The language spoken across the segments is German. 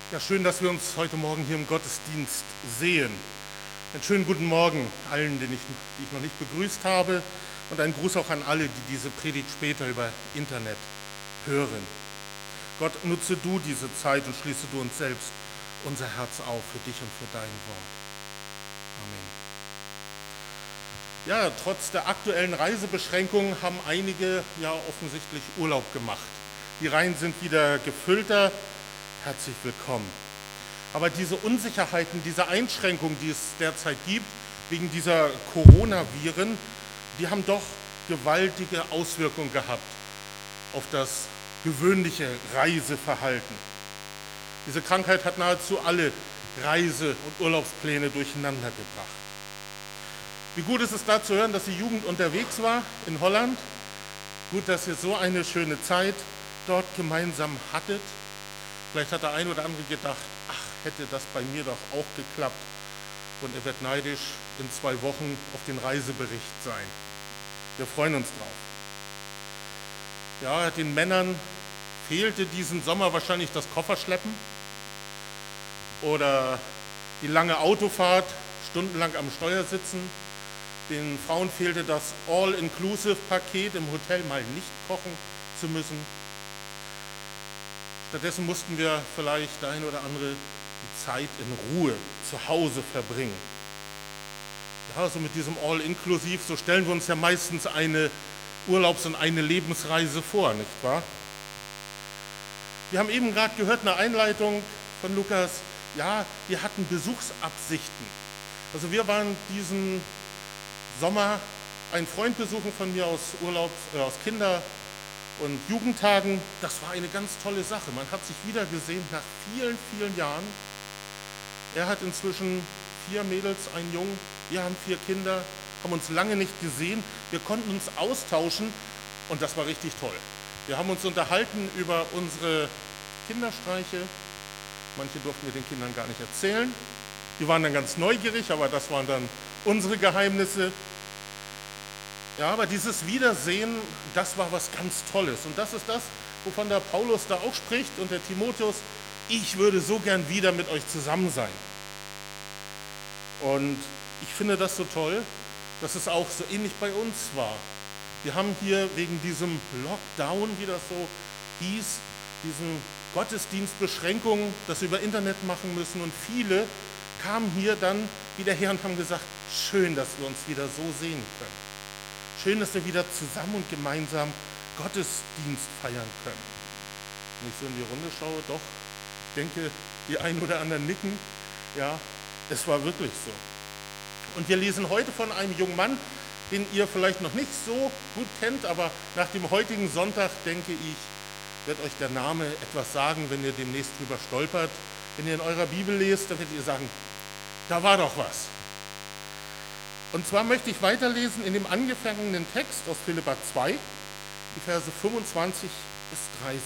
Ja, schön, dass wir uns heute Morgen hier im Gottesdienst sehen. Einen schönen guten Morgen allen, die ich noch nicht begrüßt habe, und einen Gruß auch an alle, die diese Predigt später über Internet hören. Gott, nutze du diese Zeit und schließe du uns selbst unser Herz auf für dich und für dein Wort. Amen. Ja, trotz der aktuellen Reisebeschränkungen haben einige ja offensichtlich Urlaub gemacht. Die Reihen sind wieder gefüllter. Herzlich willkommen. Aber diese Unsicherheiten, diese Einschränkungen, die es derzeit gibt, wegen dieser Coronaviren, die haben doch gewaltige Auswirkungen gehabt auf das gewöhnliche Reiseverhalten. Diese Krankheit hat nahezu alle Reise- und Urlaubspläne durcheinander gebracht. Wie gut ist es da zu hören, dass die Jugend unterwegs war in Holland? Gut, dass ihr so eine schöne Zeit dort gemeinsam hattet. Vielleicht hat der ein oder andere gedacht, ach, hätte das bei mir doch auch geklappt. Und er wird neidisch in 2 Wochen auf den Reisebericht sein. Wir freuen uns drauf. Ja, den Männern fehlte diesen Sommer wahrscheinlich das Kofferschleppen oder die lange Autofahrt, stundenlang am Steuer sitzen. Den Frauen fehlte das All-Inclusive-Paket, im Hotel mal nicht kochen zu müssen. Stattdessen mussten wir vielleicht der eine oder andere die Zeit in Ruhe zu Hause verbringen. Ja, so mit diesem All-Inklusiv, so stellen wir uns ja meistens eine Urlaubs- und eine Lebensreise vor, nicht wahr? Wir haben eben gerade gehört, eine Einleitung von Lukas, ja, wir hatten Besuchsabsichten. Also wir waren diesen Sommer einen Freund besuchen von mir aus Kinder- und Jugendtagen. Das war eine ganz tolle Sache. Man hat sich wieder gesehen nach vielen, vielen Jahren. Er hat inzwischen 4 Mädels, einen Jungen. Wir haben 4 Kinder, haben uns lange nicht gesehen. Wir konnten uns austauschen und das war richtig toll. Wir haben uns unterhalten über unsere Kinderstreiche. Manche durften wir den Kindern gar nicht erzählen. Die waren dann ganz neugierig, aber das waren dann unsere Geheimnisse. Ja, aber dieses Wiedersehen, das war was ganz Tolles. Und das ist das, wovon der Paulus da auch spricht und der Timotheus, ich würde so gern wieder mit euch zusammen sein. Und ich finde das so toll, dass es auch so ähnlich bei uns war. Wir haben hier wegen diesem Lockdown, wie das so hieß, diesen Gottesdienstbeschränkungen, das über Internet machen müssen. Und viele kamen hier dann wieder her und haben gesagt, schön, dass wir uns wieder so sehen können. Schön, dass wir wieder zusammen und gemeinsam Gottesdienst feiern können. Wenn ich so in die Runde schaue, doch, ich denke, die einen oder anderen nicken. Ja, es war wirklich so. Und wir lesen heute von einem jungen Mann, den ihr vielleicht noch nicht so gut kennt, aber nach dem heutigen Sonntag, denke ich, wird euch der Name etwas sagen, wenn ihr demnächst drüber stolpert. Wenn ihr in eurer Bibel lest, dann werdet ihr sagen, da war doch was. Und zwar möchte ich weiterlesen in dem angefangenen Text aus Philipper 2, die Verse 25 bis 30.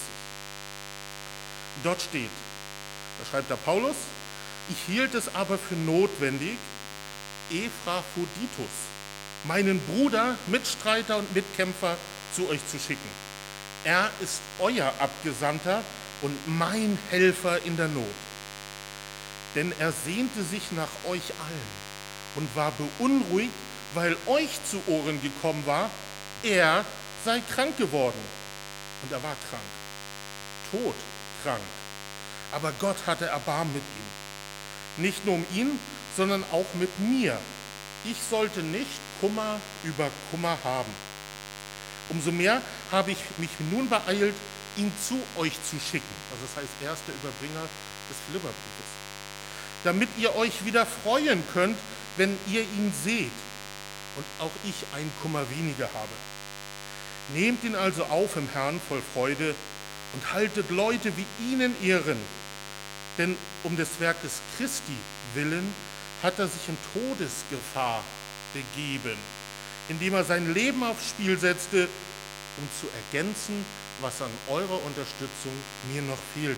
Dort steht, da schreibt der Paulus, ich hielt es aber für notwendig, Epaphroditus, meinen Bruder, Mitstreiter und Mitkämpfer, zu euch zu schicken. Er ist euer Abgesandter und mein Helfer in der Not. Denn er sehnte sich nach euch allen und war beunruhigt, weil euch zu Ohren gekommen war, er sei krank geworden. Und er war krank, todkrank. Aber Gott hatte Erbarmen mit ihm. Nicht nur um ihn, sondern auch mit mir. Ich sollte nicht Kummer über Kummer haben. Umso mehr habe ich mich nun beeilt, ihn zu euch zu schicken. Also das heißt, er ist der Überbringer des Philipperbriefes. Damit ihr euch wieder freuen könnt, wenn ihr ihn seht und auch ich einen Kummer weniger habe. Nehmt ihn also auf im Herrn voll Freude und haltet Leute wie ihn in Ehren, denn um des Werkes Christi willen hat er sich in Todesgefahr begeben, indem er sein Leben aufs Spiel setzte, um zu ergänzen, was an eurer Unterstützung mir noch fehlte.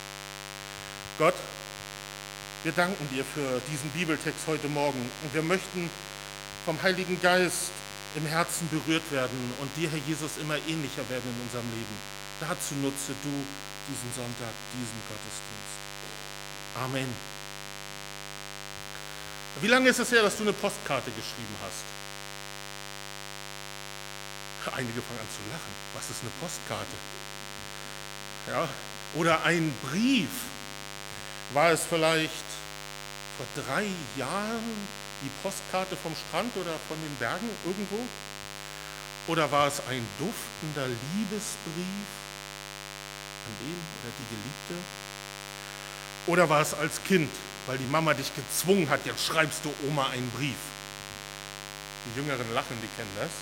Gott, wir danken dir für diesen Bibeltext heute Morgen und wir möchten vom Heiligen Geist im Herzen berührt werden und dir, Herr Jesus, immer ähnlicher werden in unserem Leben. Dazu nutze du diesen Sonntag, diesen Gottesdienst. Amen. Wie lange ist es her, dass du eine Postkarte geschrieben hast? Einige fangen an zu lachen. Was ist eine Postkarte? Ja, oder ein Brief. War es vielleicht vor 3 Jahren die Postkarte vom Strand oder von den Bergen irgendwo? Oder war es ein duftender Liebesbrief an den oder die Geliebte? Oder war es als Kind, weil die Mama dich gezwungen hat, jetzt schreibst du Oma einen Brief? Die Jüngeren lachen, die kennen das.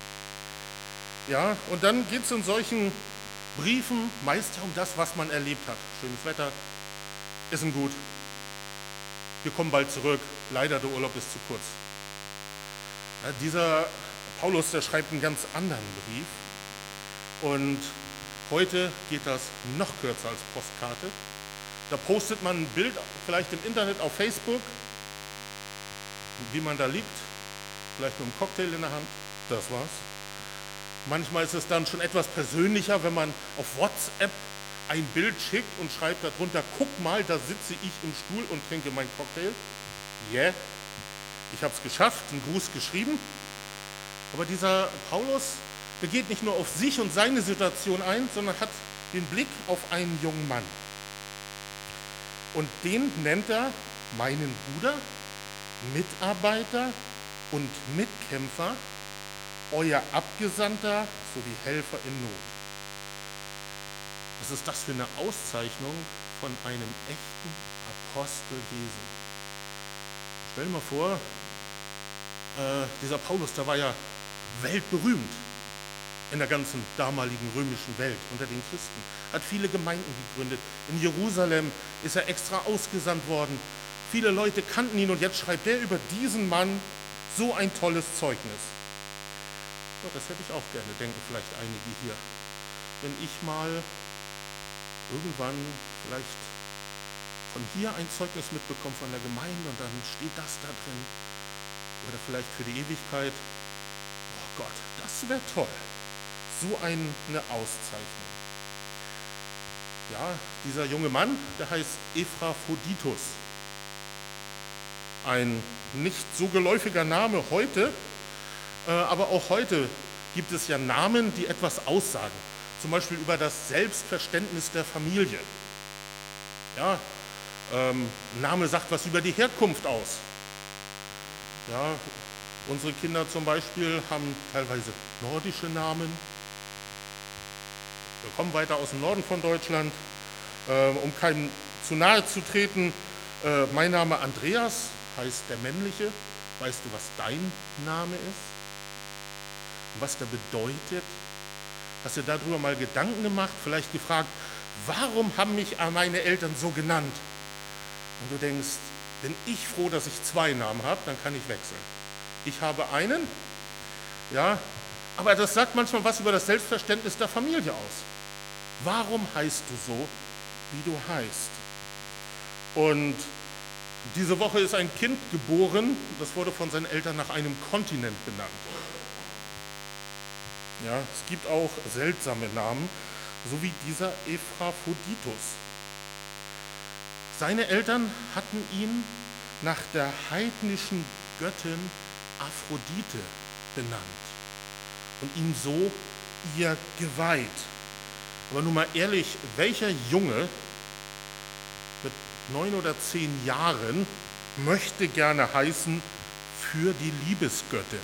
Ja, und dann geht es in solchen Briefen meist ja um das, was man erlebt hat. Schönes Wetter, Essen gut, wir kommen bald zurück, leider der Urlaub ist zu kurz. Ja, dieser Paulus, der schreibt einen ganz anderen Brief und heute geht das noch kürzer als Postkarte. Da postet man ein Bild, vielleicht im Internet, auf Facebook, wie man da liegt, vielleicht mit einem Cocktail in der Hand, das war's. Manchmal ist es dann schon etwas persönlicher, wenn man auf WhatsApp ein Bild schickt und schreibt darunter, guck mal, da sitze ich im Stuhl und trinke meinen Cocktail. Yeah, ich habe es geschafft, einen Gruß geschrieben. Aber dieser Paulus, der geht nicht nur auf sich und seine Situation ein, sondern hat den Blick auf einen jungen Mann. Und den nennt er meinen Bruder, Mitarbeiter und Mitkämpfer, euer Abgesandter sowie Helfer in Not. Was ist das für eine Auszeichnung von einem echten Apostel Jesu? Stell dir mal vor, dieser Paulus, der war ja weltberühmt in der ganzen damaligen römischen Welt unter den Christen, hat viele Gemeinden gegründet. In Jerusalem ist er extra ausgesandt worden. Viele Leute kannten ihn und jetzt schreibt er über diesen Mann so ein tolles Zeugnis. Ja, das hätte ich auch gerne, denken vielleicht einige hier. Wenn ich mal irgendwann vielleicht von hier ein Zeugnis mitbekomme von der Gemeinde und dann steht das da drin. Oder vielleicht für die Ewigkeit. Oh Gott, das wäre toll. So eine Auszeichnung. Ja, dieser junge Mann, der heißt Epaphroditus. Ein nicht so geläufiger Name heute, aber auch heute gibt es ja Namen, die etwas aussagen. Zum Beispiel über das Selbstverständnis der Familie. Ja, Name sagt was über die Herkunft aus. Ja, unsere Kinder zum Beispiel haben teilweise nordische Namen. Wir kommen weiter aus dem Norden von Deutschland. Um keinem zu nahe zu treten, mein Name Andreas heißt der männliche. Weißt du, was dein Name ist? Und was der bedeutet? Hast du darüber mal Gedanken gemacht? Vielleicht gefragt, warum haben mich meine Eltern so genannt? Und du denkst, bin ich froh, dass ich 2 Namen habe, dann kann ich wechseln. Ich habe einen, ja, aber das sagt manchmal was über das Selbstverständnis der Familie aus. Warum heißt du so, wie du heißt? Und diese Woche ist ein Kind geboren, das wurde von seinen Eltern nach einem Kontinent benannt. Ja, es gibt auch seltsame Namen, so wie dieser Epaphroditus. Seine Eltern hatten ihn nach der heidnischen Göttin Aphrodite benannt und ihm so ihr geweiht. Aber nun mal ehrlich, welcher Junge mit 9 oder 10 Jahren möchte gerne heißen für die Liebesgöttin?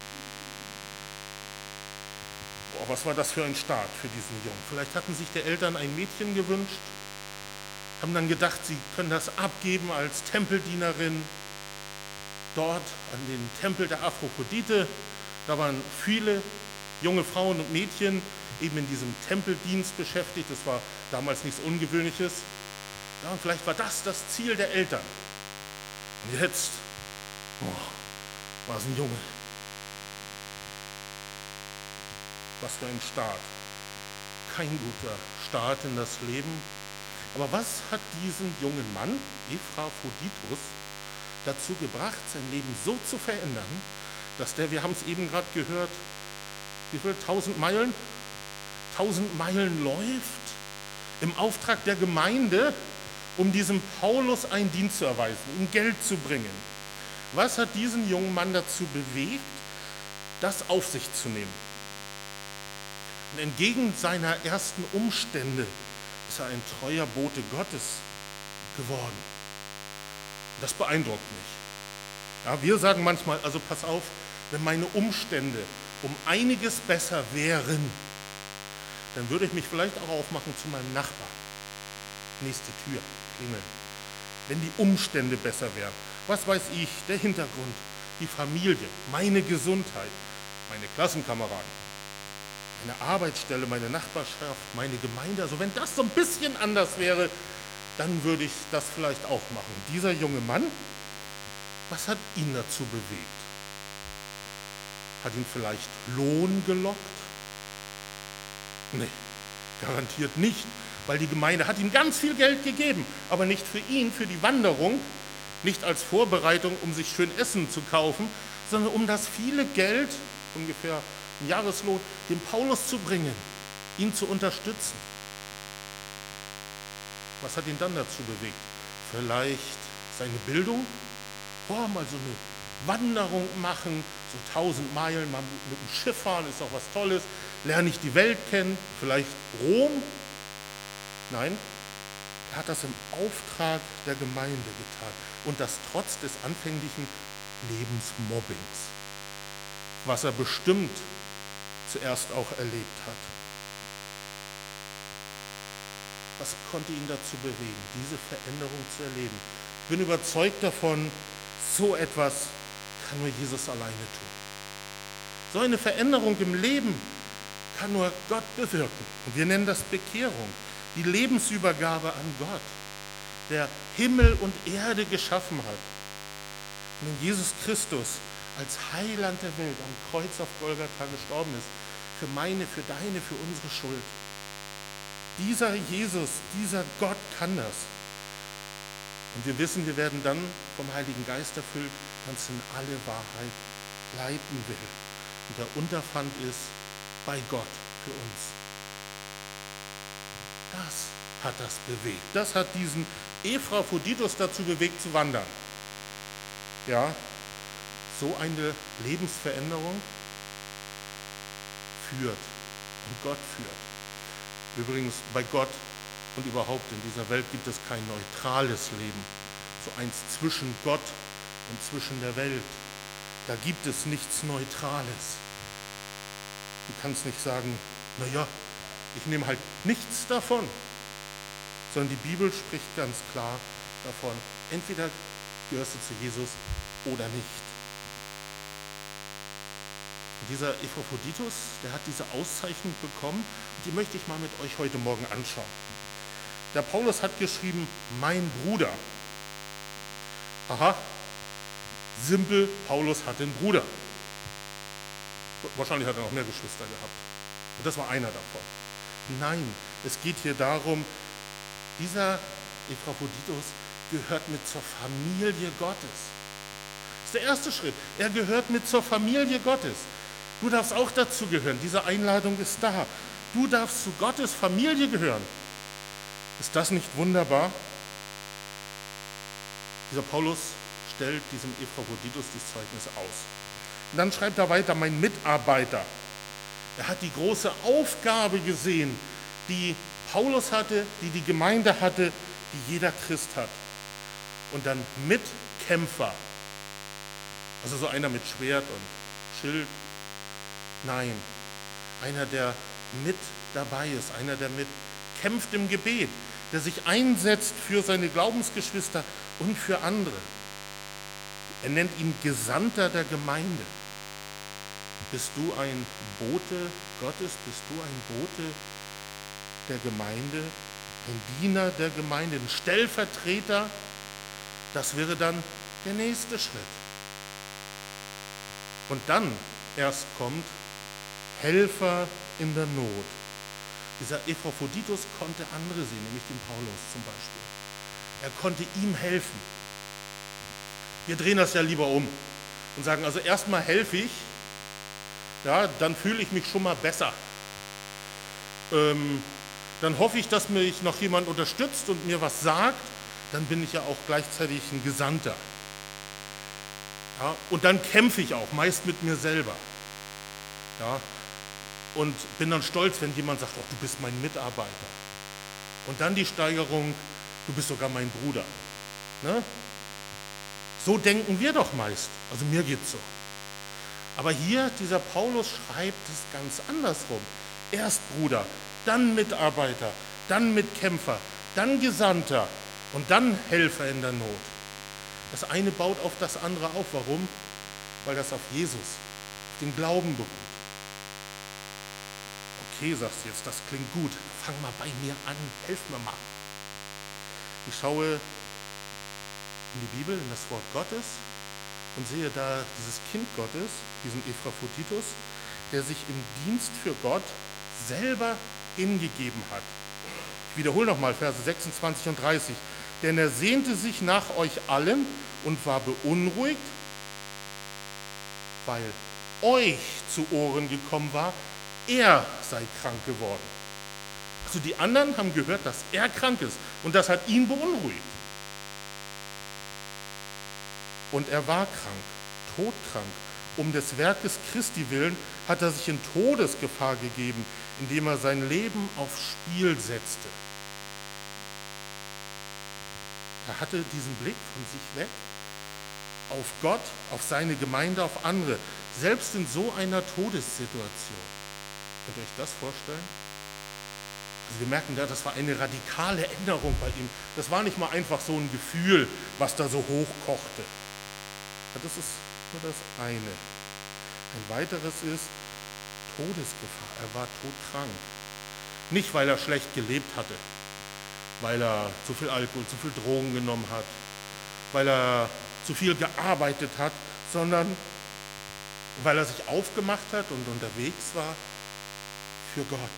Boah, was war das für ein Start für diesen Jungen? Vielleicht hatten sich die Eltern ein Mädchen gewünscht, haben dann gedacht, sie können das abgeben als Tempeldienerin dort an den Tempel der Aphrodite. Da waren viele junge Frauen und Mädchen eben in diesem Tempeldienst beschäftigt. Das war damals nichts Ungewöhnliches. Ja, und vielleicht war das das Ziel der Eltern. Und jetzt war es ein Junge. Was für ein Start. Kein guter Start in das Leben. Aber was hat diesen jungen Mann, Epaphroditus, dazu gebracht, sein Leben so zu verändern, dass der, wir haben es eben gerade gehört, wie viel? 1000 Meilen? 1000 Meilen läuft im Auftrag der Gemeinde, um diesem Paulus einen Dienst zu erweisen, ihm Geld zu bringen. Was hat diesen jungen Mann dazu bewegt, das auf sich zu nehmen? Und entgegen seiner ersten Umstände ist er ein treuer Bote Gottes geworden. Das beeindruckt mich. Ja, wir sagen manchmal, also pass auf, wenn meine Umstände um einiges besser wären, dann würde ich mich vielleicht auch aufmachen zu meinem Nachbarn. Nächste Tür, klingeln. Wenn die Umstände besser wären. Was weiß ich, der Hintergrund, die Familie, meine Gesundheit, meine Klassenkameraden, meine Arbeitsstelle, meine Nachbarschaft, meine Gemeinde. Also wenn das so ein bisschen anders wäre, dann würde ich das vielleicht auch machen. Dieser junge Mann, was hat ihn dazu bewegt? Hat ihn vielleicht Lohn gelockt? Nee, garantiert nicht, weil die Gemeinde hat ihm ganz viel Geld gegeben, aber nicht für ihn, für die Wanderung, nicht als Vorbereitung, um sich schön Essen zu kaufen, sondern um das viele Geld, ungefähr ein Jahreslohn, dem Paulus zu bringen, ihn zu unterstützen. Was hat ihn dann dazu bewegt? Vielleicht seine Bildung? Mal so eine Wanderung machen, so 1000 Meilen, mal mit dem Schiff fahren, ist auch was Tolles. Lerne ich die Welt kennen, vielleicht Rom? Nein, er hat das im Auftrag der Gemeinde getan und das trotz des anfänglichen Lebensmobbings, was er bestimmt zuerst auch erlebt hat. Was konnte ihn dazu bewegen, diese Veränderung zu erleben? Ich bin überzeugt davon, so etwas kann nur Jesus alleine tun. So eine Veränderung im Leben kann nur Gott bewirken. Und wir nennen das Bekehrung, die Lebensübergabe an Gott, der Himmel und Erde geschaffen hat. Und wenn Jesus Christus als Heiland der Welt am Kreuz auf Golgatha gestorben ist, für meine, für deine, für unsere Schuld. Dieser Jesus, dieser Gott kann das. Und wir wissen, wir werden dann vom Heiligen Geist erfüllt, der uns in alle Wahrheit leiten will. Und der Unterpfand ist bei Gott für uns. Das hat das bewegt. Das hat diesen Epaphroditus dazu bewegt zu wandern. Ja, so eine Lebensveränderung führt und Gott führt. Übrigens, bei Gott und überhaupt in dieser Welt gibt es kein neutrales Leben, so eins zwischen Gott und zwischen der Welt. Da gibt es nichts Neutrales. Du kannst nicht sagen, naja, ich nehme halt nichts davon, sondern die Bibel spricht ganz klar davon, entweder gehörst du zu Jesus oder nicht. Und dieser Epaphroditus, der hat diese Auszeichnung bekommen und die möchte ich mal mit euch heute Morgen anschauen. Der Paulus hat geschrieben, mein Bruder. Aha, simpel, Paulus hatte einen Bruder. Wahrscheinlich hat er noch mehr Geschwister gehabt. Und das war einer davon. Nein, es geht hier darum, dieser Epaphroditus gehört mit zur Familie Gottes. Das ist der erste Schritt. Er gehört mit zur Familie Gottes. Du darfst auch dazu gehören. Diese Einladung ist da. Du darfst zu Gottes Familie gehören. Ist das nicht wunderbar? Dieser Paulus stellt diesem Epaphroditus das Zeugnis aus. Und dann schreibt er weiter, mein Mitarbeiter. Er hat die große Aufgabe gesehen, die Paulus hatte, die die Gemeinde hatte, die jeder Christ hat. Und dann Mitkämpfer. Also so einer mit Schwert und Schild. Nein, einer, der mit dabei ist, einer, der mit kämpft im Gebet, der sich einsetzt für seine Glaubensgeschwister und für andere. Er nennt ihn Gesandter der Gemeinde. Bist du ein Bote Gottes? Bist du ein Bote der Gemeinde? Ein Diener der Gemeinde? Ein Stellvertreter? Das wäre dann der nächste Schritt. Und dann erst kommt Helfer in der Not. Dieser Epaphroditus konnte andere sehen, nämlich den Paulus zum Beispiel. Er konnte ihm helfen. Wir drehen das ja lieber um und sagen, also erstmal helfe ich, ja, dann fühle ich mich schon mal besser. Dann hoffe ich, dass mich noch jemand unterstützt und mir was sagt dann bin ich ja auch gleichzeitig ein Gesandter. Ja, und dann kämpfe ich auch, meist mit mir selber. Ja, und bin dann stolz, wenn jemand sagt, oh, du bist mein Mitarbeiter. Und dann die Steigerung, du bist sogar mein Bruder. Ne? So denken wir doch meist. Also mir geht's so. Aber hier, dieser Paulus schreibt es ganz andersrum. Erst Bruder, dann Mitarbeiter, dann Mitkämpfer, dann Gesandter und dann Helfer in der Not. Das eine baut auf das andere auf. Warum? Weil das auf Jesus, auf dem Glauben beruht. Okay, sagst du jetzt, das klingt gut. Fang mal bei mir an, helf mir mal. Ich schaue in die Bibel, in das Wort Gottes und sehe da dieses Kind Gottes, diesen Epaphroditus, der sich im Dienst für Gott selber hingegeben hat. Ich wiederhole nochmal Verse 26 und 30. Denn er sehnte sich nach euch allen und war beunruhigt, weil euch zu Ohren gekommen war, er sei krank geworden. Also die anderen haben gehört, dass er krank ist und das hat ihn beunruhigt. Und er war krank, todkrank. Um des Werkes Christi willen hat er sich in Todesgefahr gegeben, indem er sein Leben aufs Spiel setzte. Er hatte diesen Blick von sich weg auf Gott, auf seine Gemeinde, auf andere, selbst in so einer Todessituation. Könnt ihr euch das vorstellen? Also wir merken da, das war eine radikale Änderung bei ihm. Das war nicht mal einfach so ein Gefühl, was da so hochkochte. Das ist nur das eine. Ein weiteres ist Todesgefahr. Er war todkrank. Nicht, weil er schlecht gelebt hatte, weil er zu viel Alkohol, zu viel Drogen genommen hat, weil er zu viel gearbeitet hat, sondern weil er sich aufgemacht hat und unterwegs war für Gott.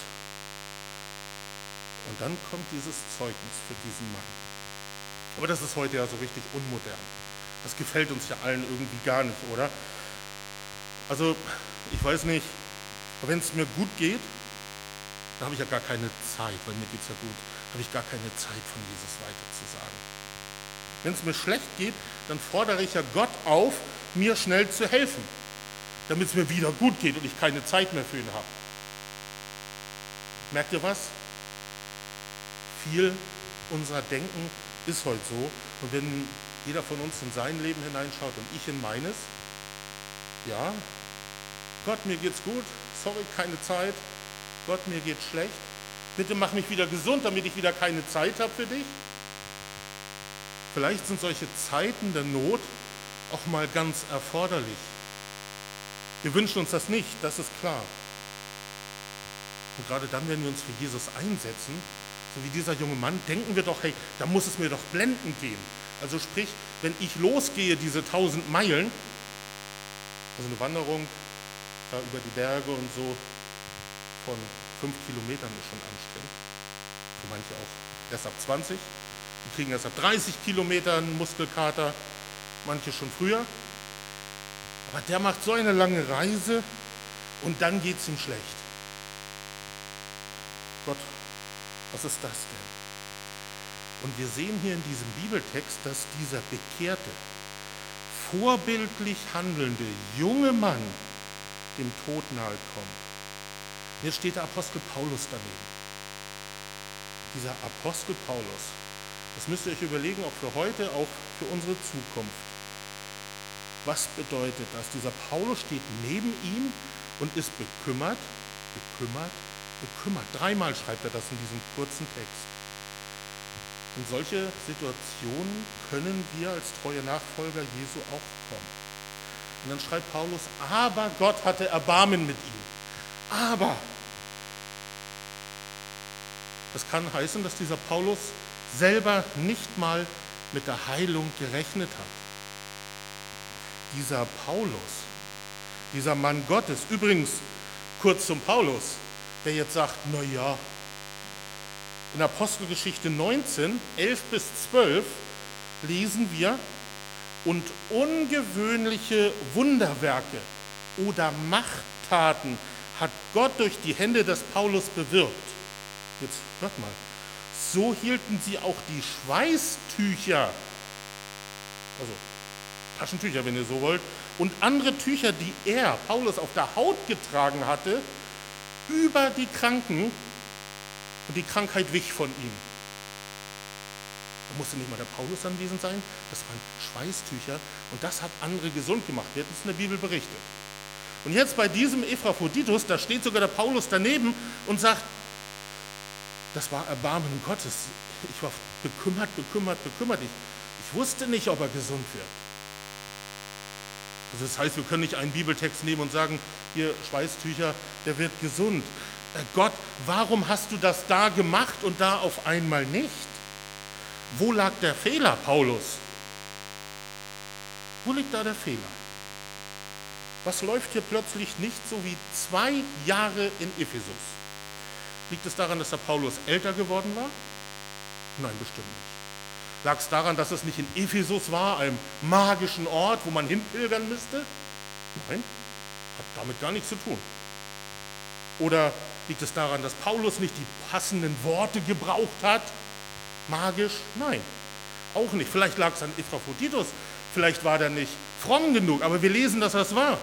Und dann kommt dieses Zeugnis für diesen Mann. Aber das ist heute ja so richtig unmodern. Das gefällt uns ja allen irgendwie gar nicht, oder? Also, ich weiß nicht, wenn es mir gut geht, da habe ich ja gar keine Zeit, weil mir geht es ja gut, habe ich gar keine Zeit, von Jesus weiter zu sagen. Wenn es mir schlecht geht, dann fordere ich ja Gott auf, mir schnell zu helfen, damit es mir wieder gut geht und ich keine Zeit mehr für ihn habe. Merkt ihr was? Viel unserer Denken ist heute so. Und wenn jeder von uns in sein Leben hineinschaut und ich in meines, ja, Gott, mir geht's gut, sorry, keine Zeit, Gott, mir geht's schlecht, bitte mach mich wieder gesund, damit ich wieder keine Zeit habe für dich. Vielleicht sind solche Zeiten der Not auch mal ganz erforderlich. Wir wünschen uns das nicht, das ist klar. Und gerade dann, wenn wir uns für Jesus einsetzen, so wie dieser junge Mann, denken wir doch, hey, da muss es mir doch blendend gehen. Also sprich, wenn ich losgehe, diese 1000 Meilen, also eine Wanderung da über die Berge und so von 5 Kilometern ist schon anstrengend. Für manche auch erst ab 20. Die kriegen erst ab 30 Kilometern Muskelkater, manche schon früher. Aber der macht so eine lange Reise und dann geht es ihm schlecht. Gott, was ist das denn? Und wir sehen hier in diesem Bibeltext, dass dieser bekehrte, vorbildlich handelnde junge Mann dem Tod nahe kommt. Jetzt steht der Apostel Paulus daneben. Dieser Apostel Paulus, das müsst ihr euch überlegen, auch für heute, auch für unsere Zukunft. Was bedeutet das? Dieser Paulus steht neben ihm und ist bekümmert. 3-mal schreibt er das in diesem kurzen Text. In solche Situationen können wir als treue Nachfolger Jesu auch kommen. Und dann schreibt Paulus, aber Gott hatte Erbarmen mit ihm. Aber. Das kann heißen, dass dieser Paulus selber nicht mal mit der Heilung gerechnet hat. Dieser Paulus, dieser Mann Gottes, übrigens kurz zum Paulus, der jetzt sagt, naja, in Apostelgeschichte 19, 11 bis 12 lesen wir, und ungewöhnliche Wunderwerke oder Machttaten hat Gott durch die Hände des Paulus bewirkt. Jetzt hört mal, so hielten sie auch die Schweißtücher, also Taschentücher, wenn ihr so wollt, und andere Tücher, die Paulus, auf der Haut getragen hatte, über die Kranken, und die Krankheit wich von ihm. Da musste nicht mal der Paulus anwesend sein, das waren Schweißtücher und das hat andere gesund gemacht, wird uns in der Bibel berichtet. Und jetzt bei diesem Epaphroditus, da steht sogar der Paulus daneben und sagt, das war Erbarmen Gottes. Ich war bekümmert. Ich wusste nicht, ob er gesund wird. Also das heißt, wir können nicht einen Bibeltext nehmen und sagen, hier Schweißtücher, der wird gesund. Gott, warum hast du das da gemacht und da auf einmal nicht? Wo lag der Fehler, Paulus? Wo liegt da der Fehler? Was läuft hier plötzlich nicht so wie 2 Jahre in Ephesus? Liegt es daran, dass der Paulus älter geworden war? Nein, bestimmt nicht. Lag es daran, dass es nicht in Ephesus war, einem magischen Ort, wo man hinpilgern müsste? Nein, hat damit gar nichts zu tun. Oder liegt es daran, dass Paulus nicht die passenden Worte gebraucht hat? Magisch? Nein, auch nicht. Vielleicht lag es an Epaphroditus, vielleicht war der nicht fromm genug, aber wir lesen, dass das war.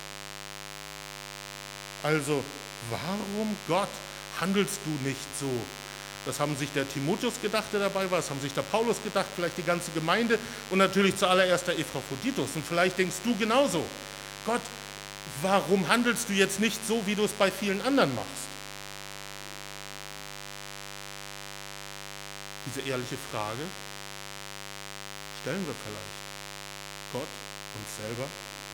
Also, warum, Gott, handelst du nicht so? Das haben sich der Timotheus gedacht, der dabei war, das haben sich der Paulus gedacht, vielleicht die ganze Gemeinde und natürlich zuallererst der Epaphroditus. Und vielleicht denkst du genauso, Gott, warum handelst du jetzt nicht so, wie du es bei vielen anderen machst? Diese ehrliche Frage stellen wir vielleicht Gott uns selber.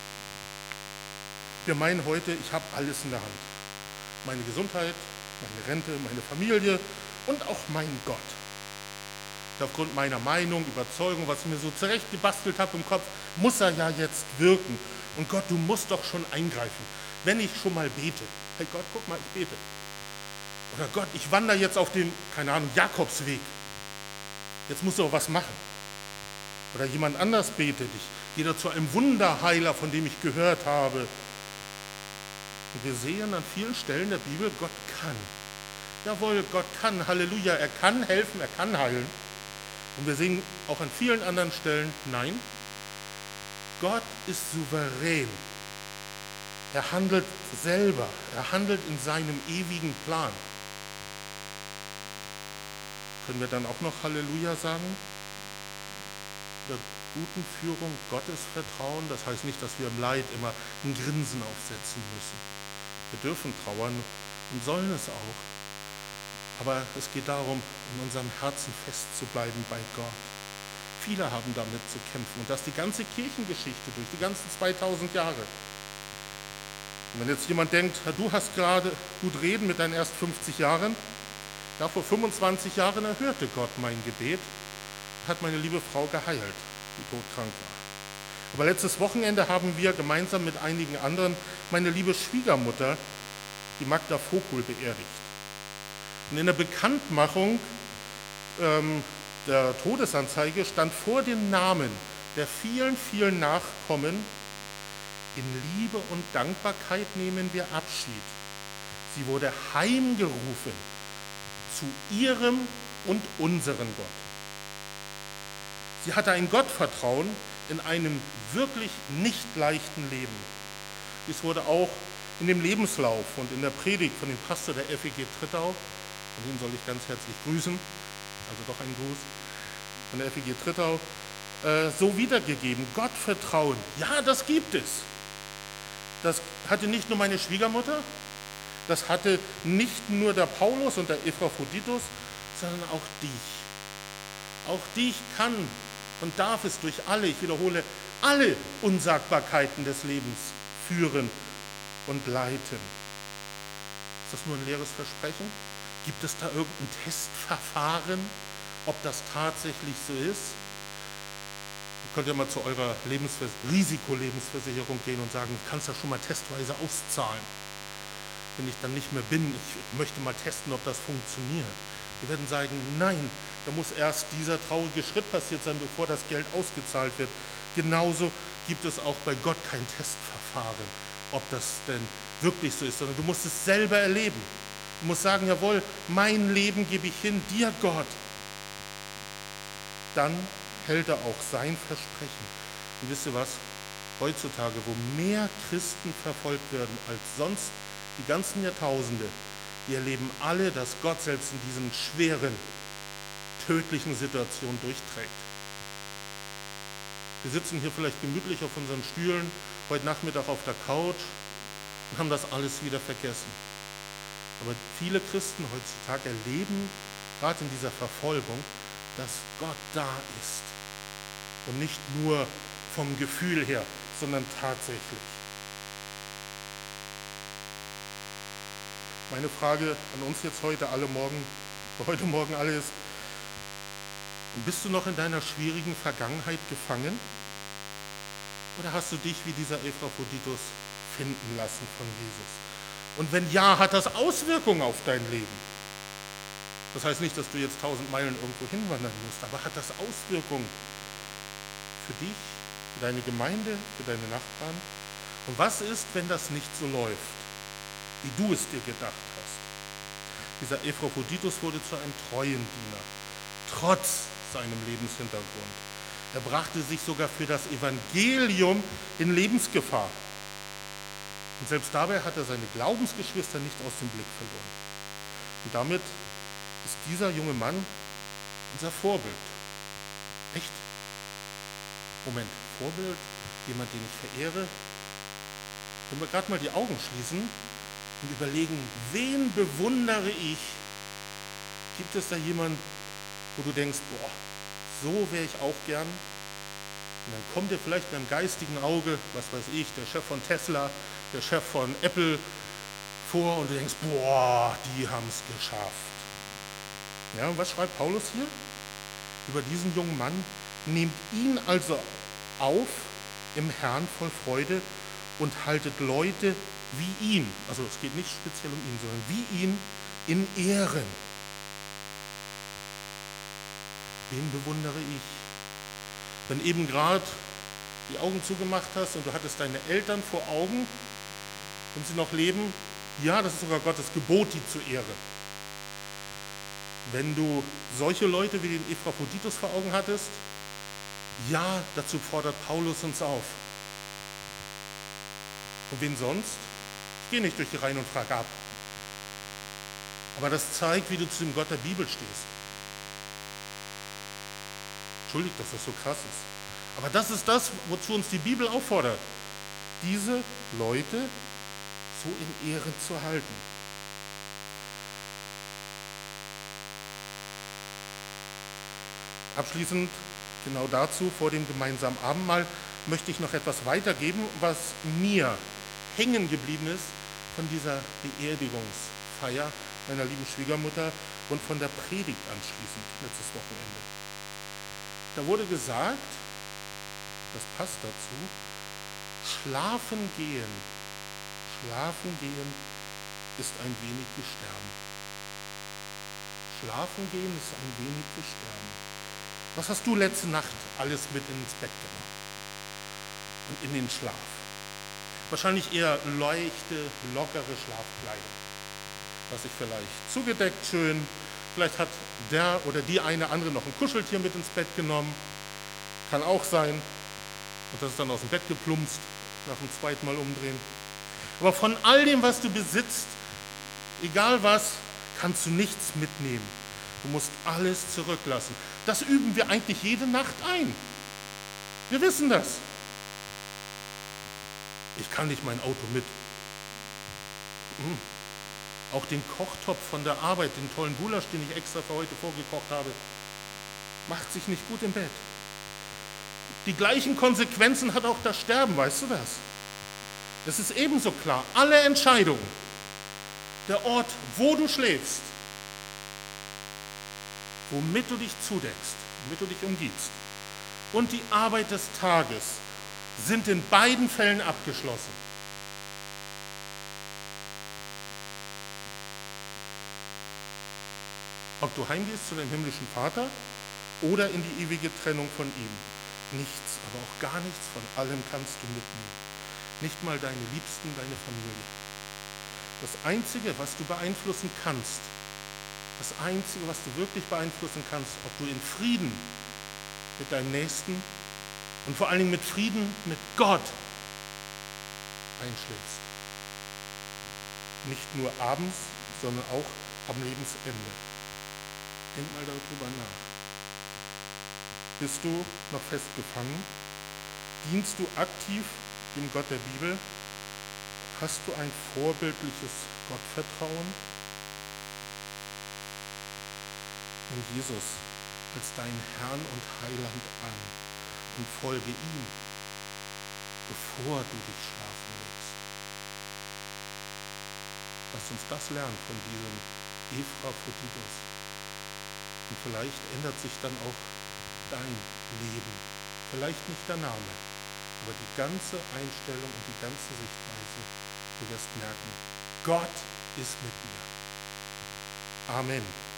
Wir meinen heute, ich habe alles in der Hand. Meine Gesundheit, meine Rente, meine Familie und auch mein Gott. Aufgrund meiner Meinung, Überzeugung, was ich mir so zurechtgebastelt habe im Kopf, muss er ja jetzt wirken. Und Gott, du musst doch schon eingreifen, wenn ich schon mal bete. Hey Gott, guck mal, ich bete. Oder Gott, ich wandere jetzt auf den, keine Ahnung, Jakobsweg. Jetzt musst du auch was machen. Oder jemand anders betet. Ich gehe da zu einem Wunderheiler, von dem ich gehört habe. Und wir sehen an vielen Stellen der Bibel, Gott kann. Jawohl, Gott kann, Halleluja, er kann helfen, er kann heilen. Und wir sehen auch an vielen anderen Stellen, nein, Gott ist souverän. Er handelt selber, er handelt in seinem ewigen Plan. Können wir dann auch noch Halleluja sagen? Der guten Führung Gottes vertrauen, das heißt nicht, dass wir im Leid immer ein Grinsen aufsetzen müssen. Wir dürfen trauern und sollen es auch. Aber es geht darum, in unserem Herzen festzubleiben bei Gott. Viele haben damit zu kämpfen und das die ganze Kirchengeschichte durch, die ganzen 2000 Jahre. Und wenn jetzt jemand denkt, du hast gerade gut reden mit deinen erst 50 Jahren, ja, vor 25 Jahren erhörte Gott mein Gebet, hat meine liebe Frau geheilt, die todkrank war. Aber letztes Wochenende haben wir gemeinsam mit einigen anderen meine liebe Schwiegermutter, die Magda Vogel, beerdigt. Und in der Bekanntmachung der Todesanzeige stand vor den Namen der vielen, vielen Nachkommen: In Liebe und Dankbarkeit nehmen wir Abschied. Sie wurde heimgerufen zu ihrem und unserem Gott. Sie hatte ein Gottvertrauen in einem wirklich nicht leichten Leben. Dies wurde auch in dem Lebenslauf und in der Predigt von dem Pastor der FEG Trittau, von dem soll ich ganz herzlich grüßen, also doch ein Gruß, von der FEG Trittau, so wiedergegeben. Gottvertrauen, ja, das gibt es. Das hatte nicht nur meine Schwiegermutter, das hatte nicht nur der Paulus und der Epaphroditus, sondern auch dich. Auch dich kann und darf es durch alle, ich wiederhole, alle Unsagbarkeiten des Lebens führen und leiten. Ist das nur ein leeres Versprechen? Gibt es da irgendein Testverfahren, ob das tatsächlich so ist? Ihr könnt ja mal zu eurer Risikolebensversicherung gehen und sagen, du kannst das schon mal testweise auszahlen. Wenn ich dann nicht mehr bin, ich möchte mal testen, ob das funktioniert. Wir werden sagen, nein, da muss erst dieser traurige Schritt passiert sein, bevor das Geld ausgezahlt wird. Genauso gibt es auch bei Gott kein Testverfahren, ob das denn wirklich so ist, sondern du musst es selber erleben. Du musst sagen, jawohl, mein Leben gebe ich hin, dir Gott. dann hält er auch sein Versprechen. Und wisst ihr was? Heutzutage, wo mehr Christen verfolgt werden als sonst die ganzen Jahrtausende, die erleben alle, dass Gott selbst in diesen schweren, tödlichen Situationen durchträgt. Wir sitzen hier vielleicht gemütlich auf unseren Stühlen, heute Nachmittag auf der Couch und haben das alles wieder vergessen. Aber viele Christen heutzutage erleben, gerade in dieser Verfolgung, dass Gott da ist. Und nicht nur vom Gefühl her, sondern tatsächlich. Meine Frage an uns jetzt heute Morgen alle ist, bist du noch in deiner schwierigen Vergangenheit gefangen? Oder hast du dich wie dieser Epaphroditus finden lassen von Jesus? Und wenn ja, hat das Auswirkungen auf dein Leben? Das heißt nicht, dass du jetzt 1000 Meilen irgendwo hinwandern musst, aber hat das Auswirkungen für dich, für deine Gemeinde, für deine Nachbarn? Und was ist, wenn das nicht so läuft, wie du es dir gedacht hast? Dieser Epaphroditus wurde zu einem treuen Diener, trotz seinem Lebenshintergrund. Er brachte sich sogar für das Evangelium in Lebensgefahr. Und selbst dabei hat er seine Glaubensgeschwister nicht aus dem Blick verloren. Und damit ist dieser junge Mann unser Vorbild. Echt? Moment, Vorbild? Jemand, den ich verehre? Wenn wir gerade mal die Augen schließen und überlegen, wen bewundere ich? Gibt es da jemanden, wo du denkst, boah, so wäre ich auch gern? Und dann kommt dir vielleicht beim geistigen Auge, was weiß ich, der Chef von Tesla, der Chef von Apple vor und du denkst, boah, die haben es geschafft. Ja, und was schreibt Paulus hier? Über diesen jungen Mann: Nehmt ihn also auf im Herrn voll Freude und haltet Leute wie ihn, also es geht nicht speziell um ihn, sondern wie ihn in Ehren. Wen bewundere ich? Wenn eben gerade die Augen zugemacht hast und du hattest deine Eltern vor Augen, wenn sie noch leben, ja, das ist sogar Gottes Gebot, die zu ehren. Wenn du solche Leute wie den Epaphroditus vor Augen hattest, ja, dazu fordert Paulus uns auf. Und wen sonst? Ich gehe nicht durch die Reihen und frage ab. Aber das zeigt, wie du zu dem Gott der Bibel stehst. Entschuldigt, dass das so krass ist. Aber das ist das, wozu uns die Bibel auffordert. Diese Leute so in Ehren zu halten. Abschließend, genau dazu, vor dem gemeinsamen Abendmahl, möchte ich noch etwas weitergeben, was mir hängen geblieben ist von dieser Beerdigungsfeier meiner lieben Schwiegermutter und von der Predigt anschließend, letztes Wochenende. Da wurde gesagt, das passt dazu, schlafen gehen ist ein wenig wie sterben. Schlafen gehen ist ein wenig wie sterben. Was hast du letzte Nacht alles mit ins Bett genommen? Und in den Schlaf? Wahrscheinlich eher leichte, lockere Schlafkleidung. Was sich vielleicht zugedeckt schön, vielleicht hat der oder die eine andere noch ein Kuscheltier mit ins Bett genommen. Kann auch sein. Und das ist dann aus dem Bett geplumpst, nach dem zweiten Mal umdrehen. Aber von all dem, was du besitzt, egal was, kannst du nichts mitnehmen. Du musst alles zurücklassen. Das üben wir eigentlich jede Nacht ein. Wir wissen das. Ich kann nicht mein Auto mit. Auch den Kochtopf von der Arbeit, den tollen Gulasch, den ich extra für heute vorgekocht habe, macht sich nicht gut im Bett. Die gleichen Konsequenzen hat auch das Sterben, weißt du das? Das ist ebenso klar. Alle Entscheidungen, der Ort, wo du schläfst, womit du dich zudeckst, womit du dich umgibst und die Arbeit des Tages sind in beiden Fällen abgeschlossen. Ob du heimgehst zu deinem himmlischen Vater oder in die ewige Trennung von ihm. Nichts, aber auch gar nichts von allem kannst du mitnehmen. Nicht mal deine Liebsten, deine Familie. Das Einzige, was du beeinflussen kannst, das Einzige, was du wirklich beeinflussen kannst, ob du in Frieden mit deinem Nächsten und vor allen Dingen mit Frieden mit Gott einschläfst. Nicht nur abends, sondern auch am Lebensende. Denk mal darüber nach. Bist du noch festgefangen? Dienst du aktiv dem Gott der Bibel? Hast du ein vorbildliches Gottvertrauen? Nimm Jesus als deinen Herrn und Heiland an und folge ihm, bevor du dich schlafen legst. Lass uns das lernen von diesem Epaphroditus. Und vielleicht ändert sich dann auch dein Leben. Vielleicht nicht der Name, aber die ganze Einstellung und die ganze Sichtweise. Du wirst merken, Gott ist mit dir. Amen.